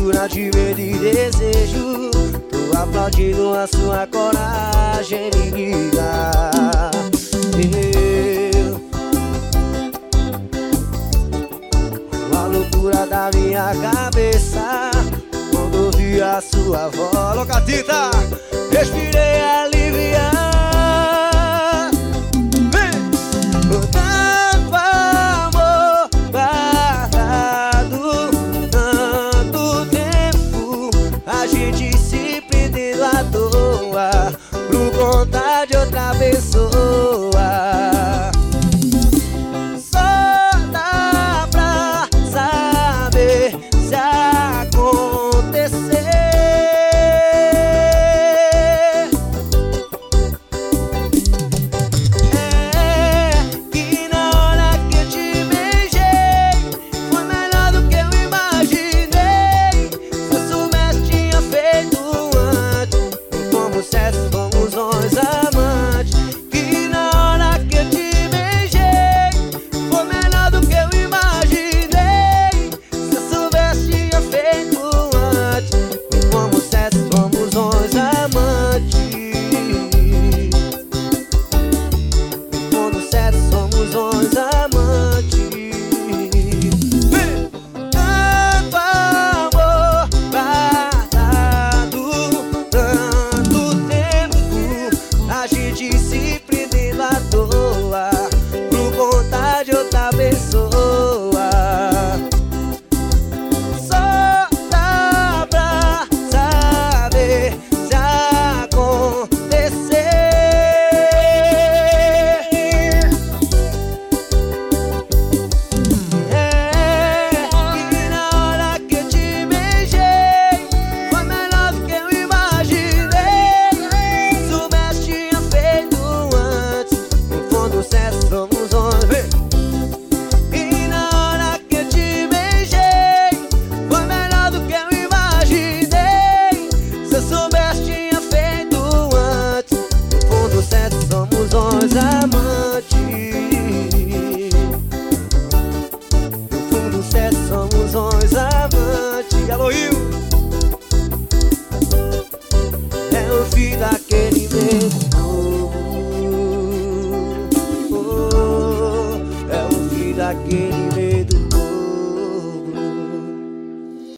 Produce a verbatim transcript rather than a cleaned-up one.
mistura de medo e desejo. Tô aplaudindo a sua coragem, me liga. Eu, uma loucura da minha cabeça quando ouvi a sua voz. Locatita, respirei aliviar. Por conta de outra pessoa, só dá pra saber se acontecer. É que na hora que eu te beijei foi melhor do que eu imaginei. Se eu soubesse tinha feito antes. Como certo, somos dois amantes. Que na hora que eu te beijei foi melhor do que eu imaginei. Se eu soubesse tinha feito antes. Como certo, somos dois amantes. Como certo, somos dois amantes. Tanto amor guardado, tanto a gente se prendendo à toa por conta de outra pessoa. Só dá pra saber se acontecer. É que na hora que eu te beijei foi melhor do que eu imaginei. Se soubesse tinha feito antes. No fundo certo somos dois. E na hora que eu te beijei foi melhor do que eu imaginei. Se eu soubesse tinha feito antes. No fundo certo somos dois amantes. No fundo certo somos dois amantes. Alô, Rio! É o fim daquele mesmo. Oh, é o fim daquele mesmo.